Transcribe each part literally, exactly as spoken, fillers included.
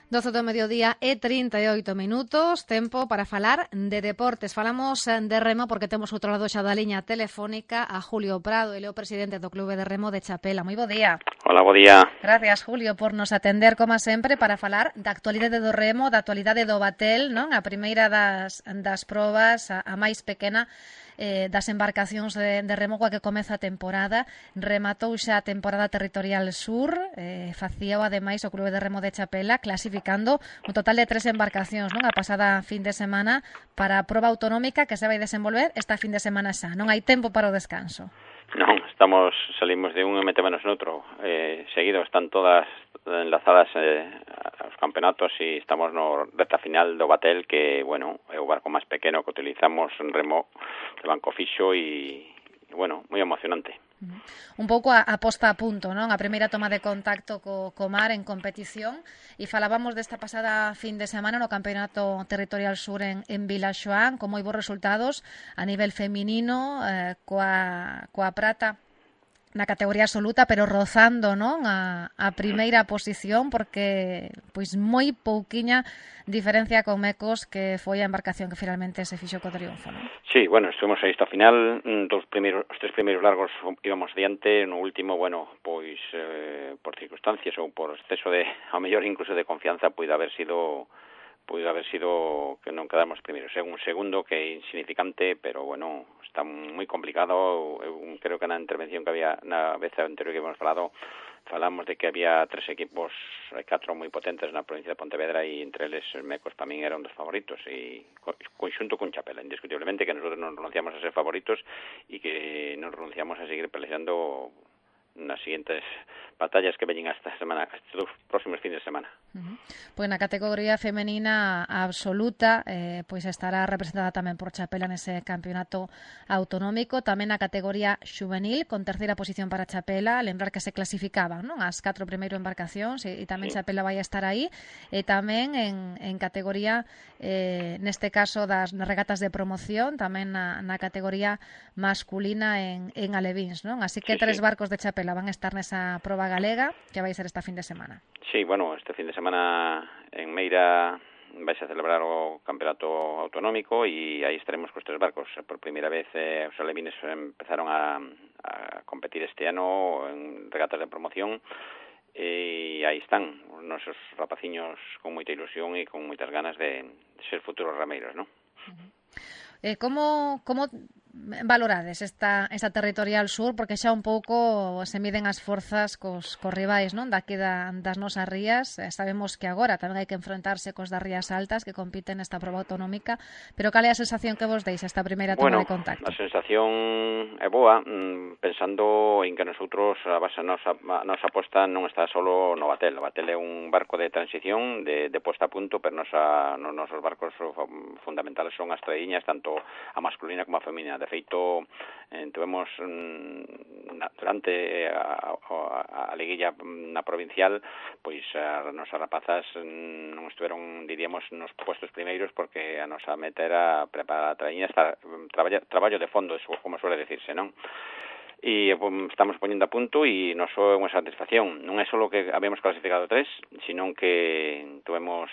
doce do mediodía e trinta e oito minutos, tempo para falar de deportes. Falamos de remo porque temos outro lado xa da liña telefónica a Julio Prado, ele é o presidente do Clube de Remo de Chapela. Moi bo día. Hola, bo día. Gracias, Julio, por nos atender, como sempre, para falar da actualidade do remo, da actualidade do batel, non? A primeira das, das probas, a, a máis pequena, eh, das embarcacións de, de remo coa que comeza a temporada. Rematou xa a temporada territorial sur, eh, facíao ademais o Clube de Remo de Chapela, clasificando un total de tres embarcacións, non? A pasada fin de semana para a proba autonómica que se vai desenvolver esta fin de semana xa. Non hai tempo para o descanso. Non, estamos, salimos de un e metémonos noutro. Eh, seguido están todas enlazadas eh, aos campeonatos e estamos no reta final do batel, que, bueno, é o barco máis pequeno que utilizamos en remo de banco fixo e, e bueno, moi emocionante. Un pouco a, a posta a punto, non? A primeira toma de contacto co, co mar en competición, e falábamos desta pasada fin de semana no Campeonato Territorial Sur en, en Vilaxoán, con moi bons resultados a nivel feminino, eh, coa, coa prata na categoría absoluta, pero rozando, non, a, a primeira posición, porque pois moi pouquiña diferencia con Mecos, que foi a embarcación que finalmente se fixo co triunfo, non? Sí, bueno, estuvemos aí hasta o final, dos primeiros, os tres primeiros largos íbamos diante, no último, bueno, pois eh, por circunstancias ou por exceso de, ao mellor incluso de confianza, puido haber sido puido haber sido que non quedamos primeiros. É un segundo que é insignificante, pero bueno, está moi complicado. Eu creo que na intervención que había na vez anterior que hemos falado, falamos de que había tres equipos, catro moi potentes na provincia de Pontevedra, e entre eles Mecos para min era un dos favoritos, e conxunto con Chapela, indiscutiblemente, que nosotros non renunciamos a ser favoritos e que non renunciamos a seguir peleando nas siguientes batallas que veñen esta semana, estes dos próximos fines de semana. Uh-huh. Pois na categoría femenina absoluta, eh, pois estará representada tamén por Chapela nese campeonato autonómico, tamén na categoría xuvenil, con terceira posición para Chapela, lembrar que se clasificaban, non, as catro primeiro embarcacións, e, e tamén sí. Chapela vai a estar aí, e tamén en, en categoría, eh, neste caso das regatas de promoción, tamén na, na categoría masculina en, en alevíns, non? Así que sí, tres sí. barcos de Chapela van a estar nesa proba galega que vai ser esta fin de semana. Sí, bueno, este fin de semana en Meira vais a celebrar o campeonato autonómico e aí estaremos cos tres barcos. Por primeira vez eh, os alevines empezaron a, a competir este ano en regatas de promoción e aí están os nosos rapaciños con moita ilusión e con moitas ganas de, de ser futuros rameiros, non? Uh-huh. Eh, como, como valorades esta, esta territorial sur, porque xa un pouco se miden as forzas cos, cos rivais, non? Daqui da, das nosas rías, eh, sabemos que agora tamén hai que enfrentarse cos das rías altas que compiten nesta proba autonómica, pero cal é a sensación que vos deis esta primeira toma bueno, de contacto? A sensación é boa, pensando en que nosotros a base a nosa, a nosa aposta non está solo no batel. O batel é un barco de transición, de, de posta a punto, pero nosa, nos nosos barcos fundamentales son as traíñas, tanto a masculina como a feminina. De feito, eh, tuvemos mm, durante a, a, a liguilla na provincial, pois as nosas rapazas non estiveron, diríamos, nos puestos primeiros, porque a nosa meta era preparar a traíña, estar, traballo, traballo de fondo, como suele decirse, non? E pues, estamos poñendo a punto e nos é unha satisfacción. Non é só que habíamos clasificado tres, sino que tuvemos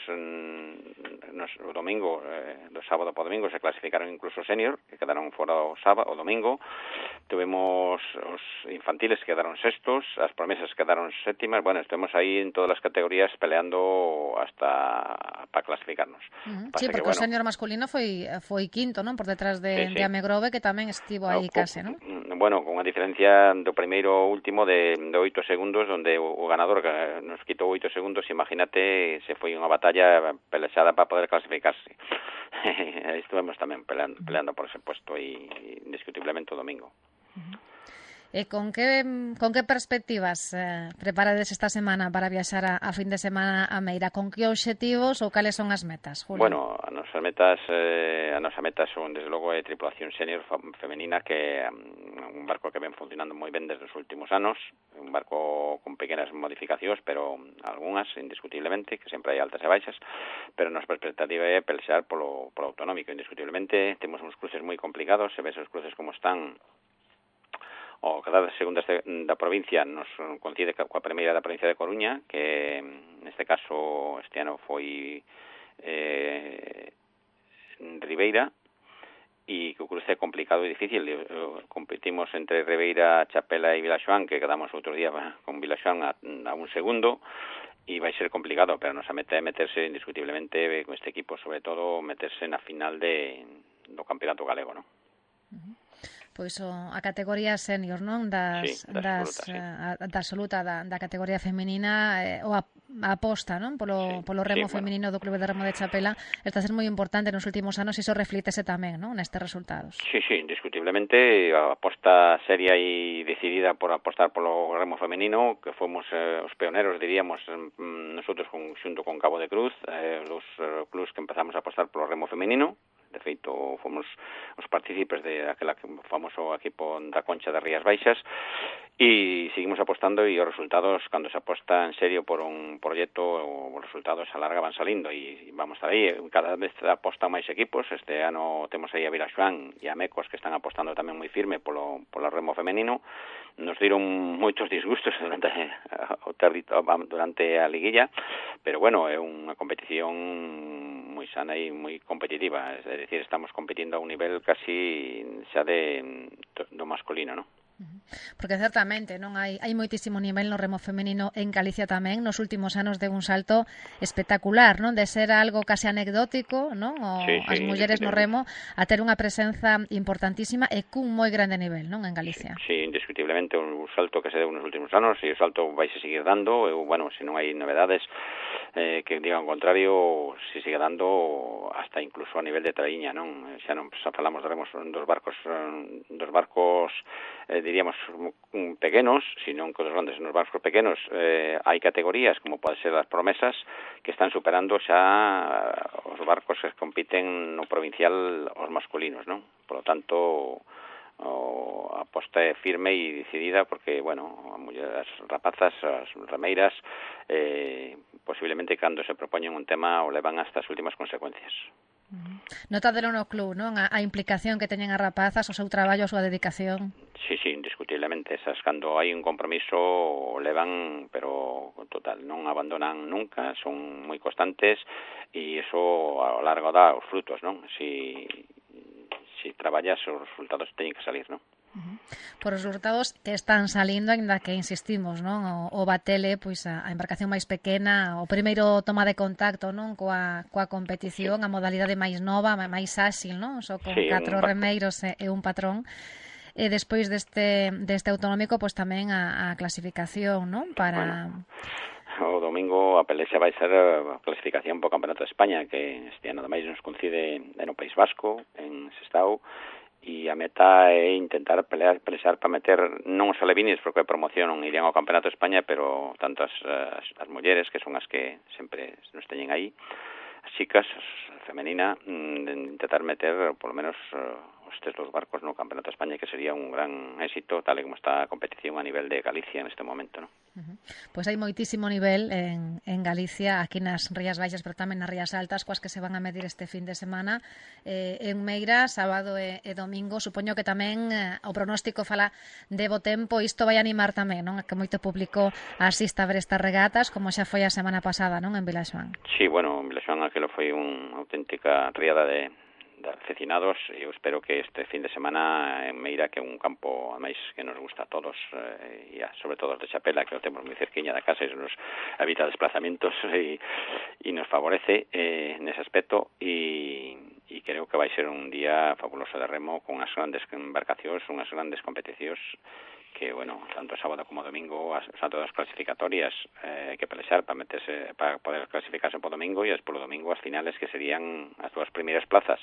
mm, nos, o domingo, eh, do sábado para o domingo, se clasificaron incluso senior, que quedaron fora o sábado, o domingo. Tuvemos os infantiles que quedaron sextos, as promesas quedaron séptimas. Bueno, estuvemos aí en todas as categorías peleando hasta para clasificarnos. Uh-huh. Sí, porque que, bueno, o senior masculino foi foi quinto, non? Por detrás de, sí, sí. de Amegrove, que tamén estivo aí no, case, non? Bueno, con a diferencia do primeiro ao último de, de oito segundos, onde o, o ganador nos quitou oito segundos, imagínate, se foi unha batalla pelexada para poder clasificarse. Estuvemos tamén peleando, peleando por ese puesto e indiscutiblemente o domingo. Uh-huh. E con que con que perspectivas eh, preparades esta semana para viaxar a, a fin de semana a Meira? Con que obxectivos ou cales son as metas, Julio? Bueno, as nosas metas eh, a nosa meta son, desde logo, é tripulación senior femenina, que é um, un barco que ven funcionando moi ben desde os últimos anos, un barco con pequenas modificacións, pero algunhas, indiscutiblemente, que sempre hai altas e baixas, pero a nosa perspectiva é pelexar polo, polo autonómico, indiscutiblemente. Temos uns cruces moi complicados, se ves os cruces como están, o cada segunda da provincia nos coincide coa primeira da provincia de Coruña, que neste caso este ano foi eh, Ribeira, e que o cruce é complicado e difícil. Competimos entre Ribeira, Chapela e Vilaxoán, que quedamos outro día con Vilaxoán a, a un segundo, e vai ser complicado, pero nos a meta é meterse indiscutiblemente con este equipo, sobre todo meterse na final de, do Campeonato Galego, non? Uh-huh. Pois o, a categoría senior, non? Das, sí, da das, absoluta, sí. a, da absoluta da, da categoría feminina, eh, o a, a aposta, non? Polo, sí, polo remo sí, feminino bueno. do Clube de Remo de Chapela está a ser moi importante nos últimos anos, e iso reflítese tamén, non? Nestes resultados. Sí, sí, indiscutiblemente a aposta seria e decidida por apostar polo remo femenino, que fomos eh, os pioneros, diríamos, nosotros con, xunto con Cabo de Cruz, eh, os eh, clubs que empezamos a apostar polo remo femenino. De feito, fomos os partícipes de aquela famoso equipo da Concha das Rías Baixas, e seguimos apostando, e os resultados, cando se aposta en serio por un proxecto, os resultados a larga van salindo, e vamos a estar aí. Cada vez apostan máis equipos. Este ano temos aí a Vilaxoán e a Mecos, que están apostando tamén moi firme polo, polo remo femenino. Nos diron moitos disgustos durante o territo, durante a liguilla, pero bueno, é unha competición moi sana e moi competitiva, é dicir, estamos competindo a un nivel casi xa de do masculino, non? Porque certamente non hai hai moitísimo nivel no remo femenino en Galicia tamén. Nos últimos anos de un salto espectacular, non? De ser algo casi anecdótico, non? O sí, sí, as mulleres no remo a ter unha presenza importantísima e cun moi grande nivel, non? En Galicia. Sí, sí, indiscutiblemente un salto que se deu nos últimos anos, e o salto vai se seguir dando. Eu, bueno, se non hai novedades eh, que digan o contrario, se sigue dando hasta incluso a nivel de traíña, non? Xa non xa falamos de remos dos barcos dos barcos eh, diríamos pequenos, sino que os grandes nos barcos pequenos eh, hai categorías como pode ser as promesas que están superando xa os barcos que compiten no provincial os masculinos, non? Por lo tanto, o a aposta é firme e decidida, porque, bueno, as rapazas, as remeiras, eh, posiblemente cando se propoñen un tema o levan hasta as últimas consecuencias. Notadelo no club, non? A, a implicación que teñen as rapazas, o seu traballo, a súa dedicación. Sí, sí, indiscutiblemente. Esas, cando hai un compromiso, levan, pero total, non abandonan nunca, son moi constantes, e iso ao largo dá os frutos, non? Si, si traballas, os resultados teñen que salir, non? Uh-huh. Por os resultados que están salindo, ainda que insistimos, non? O, o Batele, pois a, a embarcación máis pequena, o primeiro toma de contacto, non? Coa, coa competición, sí. A modalidade máis nova, máis áxil, non? Só con sí, catro remeiros e, e un patrón. E despois deste, deste autonómico, pois tamén a, a clasificación, non? Para... Bueno. O domingo a pelexa vai ser a clasificación para o Campeonato de España, que este ano ademais nos coincide no País Vasco, en Sestao, e a meta é intentar pelear, pelexar para meter non os alevinis, porque a promoción non irían ao Campeonato de España, pero tanto as, as, as mulleres, que son as que sempre nos teñen aí, as chicas, as femenina, intentar meter polo menos estes dos barcos no Campeonato de España, que sería un gran éxito, tal e como está a competición a nivel de Galicia neste momento, non? Uh-huh. Pois hai moitísimo nivel en, en Galicia, aquí nas Rías Baixas, pero tamén nas Rías Altas, coas que se van a medir este fin de semana. Eh, en Meira, sábado e, e domingo, supoño que tamén eh, o pronóstico fala de bo tempo, isto vai animar tamén, non? Que moito público asista a ver estas regatas, como xa foi a semana pasada, non? En Vilaxoán. Sí, bueno, en Vilaxoán aquilo foi unha auténtica riada de de aficionados. Eu espero que este fin de semana en Meira, que é un campo ademais que nos gusta a todos, eh, e a, sobre todo os de Chapela, que o temos moi cerquiña da casa e nos evita desplazamentos e, e nos favorece eh, nese aspecto, e, e creo que vai ser un día fabuloso de remo, con unhas grandes embarcacións, unhas grandes competicións que, bueno, tanto sábado como domingo, as, as todas as clasificatorias eh, que pelexar para meterse, para poder clasificarse por domingo, e despois do domingo as finales, que serían as dúas primeiras plazas.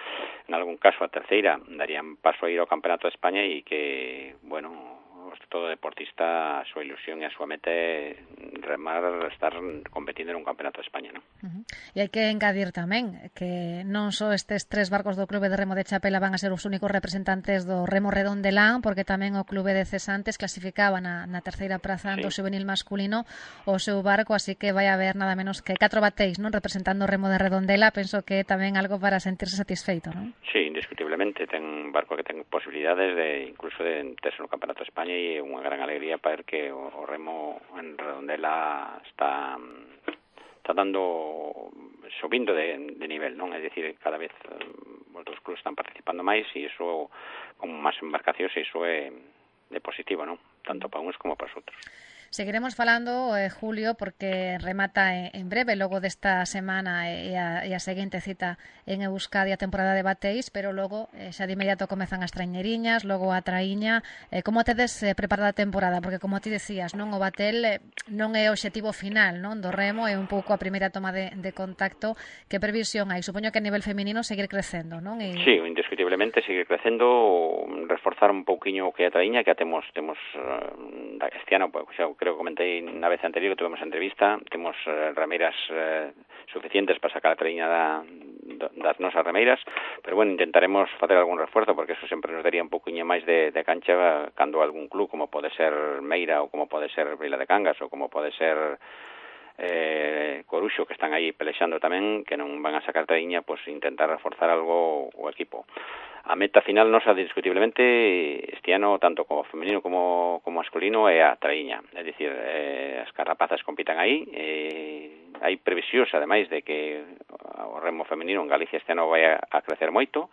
En algún caso a terceira darían paso a ir ao Campeonato de España, e que, bueno, todo deportista, a súa ilusión e a súa meta é remar, estar competindo en un Campeonato de España, non? Uh-huh. E hai que engadir tamén que non só estes tres barcos do Clube de Remo de Chapela van a ser os únicos representantes do remo redondelán, porque tamén o Clube de Cesantes clasificaba na, na terceira praza do sí. Juvenil masculino o seu barco, así que vai haber nada menos que catro bateis, non? Representando o remo de Redondela. Penso que tamén algo para sentirse satisfeito, non? Sí, indiscutiblemente. Ten un barco que ten posibilidades de incluso de terse no Campeonato de España, e unha gran alegría para ver que o, o remo en Redondela está está dando subindo de, de nivel, non? É dicir, cada vez uh, os dos clubes están participando máis e iso, como máis embarcacións, iso é, é positivo, non? Tanto para uns como para os outros. Seguiremos falando, eh, Julio, porque remata en breve, logo desta semana e a, e a seguinte cita en Euskadi a temporada de bateis, pero logo eh, xa de inmediato comezan as traiñeriñas, logo a traíña. Eh, como tedes eh, preparada a temporada? Porque como ti decías, non o batel eh, non é o obxectivo final, non? Do remo é un pouco a primeira toma de, de contacto. Que previsión hai? Supoño que a nivel feminino seguir crecendo, non? E... Sí, indiscutiblemente seguir crecendo, reforzar un pouquiño o que é a traíña, que a temos temos uh, este ano, pues, xa creo que comentei na vez anterior que tuvemos a entrevista, temos uh, remeiras uh, suficientes para sacar a traíña da, das nosas remeiras, pero bueno, intentaremos facer algún refuerzo, porque eso sempre nos daría un pouquiño máis de, de cancha cando algún club, como pode ser Meira, ou como pode ser Vila de Cangas, ou como pode ser eh, Coruxo, que están aí pelexando tamén, que non van a sacar traíña, pues intentar reforzar algo o equipo. A meta final nosa, discutiblemente, este ano, tanto como femenino como, como masculino, é a traíña. É dicir, eh, as carrapazas compitan aí, eh, hai previsións, ademais, de que o remo femenino en Galicia este ano vai a, a crecer moito.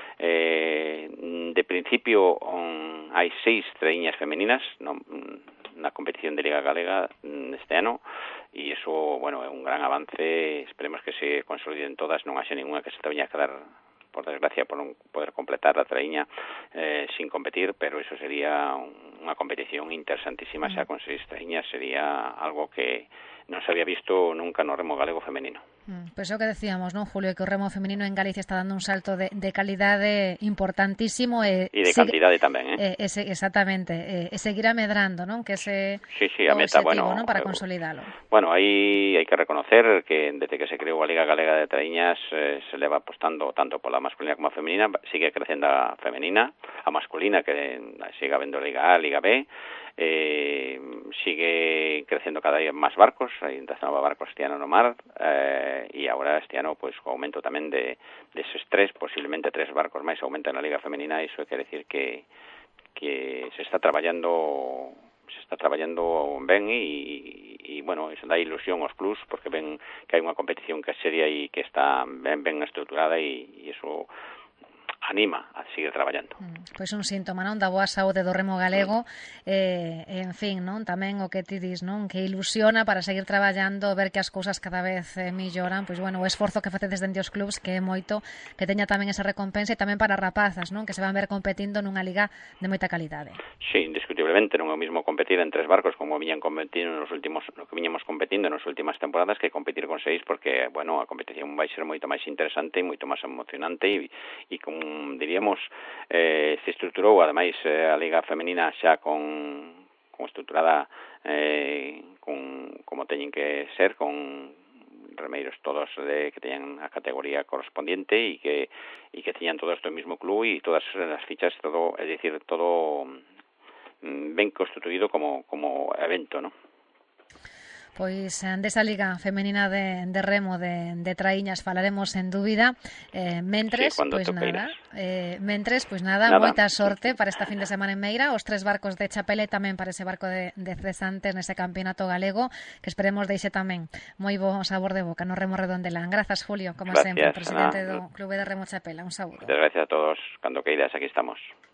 Eh, de principio, um, hai seis traíñas femeninas no, na competición de Liga Galega este ano, e iso, bueno, é un gran avance. Esperemos que se consoliden todas, non haxe ninguna que se te veña a quedar, por desgracia, por non poder completar a traíña eh, sin competir, pero eso sería unha competición interesantísima. Mm. Xa con seis traíñas sería algo que non se había visto nunca no remo galego femenino. Mm, pois pues o que decíamos, non, Julio, que o remo femenino en Galicia está dando un salto de, de calidade importantísimo e, e de sigue, cantidade tamén, eh? E, ese, exactamente, e, e seguirá medrando, non? Que ese sí, sí, a meta, objetivo, bueno, non, para consolidalo. Bueno, aí hai que reconocer que desde que se creou a Liga Galega de Traíñas eh, se leva apostando tanto pola masculina como a femenina, sigue crecendo a femenina, a masculina que sigue habendo Liga A, Liga B, eh, sigue creciendo cada día máis barcos, hai novos barcos este ano no mar, eh, e agora este ano, pois, o aumento tamén de, de eses tres, posiblemente tres barcos máis aumentan na Liga Femenina. Iso quere decir que, que se está traballando se está traballando ben e, e, bueno, iso dá ilusión aos clubs, porque ven que hai unha competición que é seria e que está ben, ben estruturada, e, e iso anima a seguir traballando. Mm, pois un síntoma, non, da boa saúde do remo galego, eh, en fin, non, tamén o que ti dis, non, que ilusiona para seguir traballando, ver que as cousas cada vez eh, melloran, pois bueno, o esforzo que facedes dende os clubs, que é moito, que teña tamén esa recompensa, e tamén para rapazas, non, que se van ver competindo nunha liga de moita calidade. Sí, indiscutiblemente non é o mismo competir en tres barcos como viñan competindo nos últimos, no que viñamos competindo nas últimas temporadas, que competir con seis, porque, bueno, a competición vai ser moito máis interesante e moito máis emocionante, e, e con diríamos, eh, se estruturou, ademais, eh, a Liga Femenina xa con, con estruturada eh, con, como teñen que ser, con remeiros todos de, que teñan a categoría correspondiente e que e que teñan todo isto o mismo club, e todas as fichas, todo, é dicir, todo ben constituído como, como evento, ¿no? Pois desa Liga Femenina de, de Remo de, de Traíñas falaremos en dúbida. Eh, mentres, sí, pois nada, eh, mentres, pois nada, nada, moita sorte para esta fin de semana en Meira, os tres barcos de Chapela e tamén para ese barco de, de cesantes nese campeonato galego, que esperemos deixe tamén moi bo sabor de boca no Remo Redondelán. Grazas, Julio, como Gracias, sempre, presidente Ana. do Clube de Remo Chapela. Un saúdo. Gracias a todos, cando queiras, aquí estamos.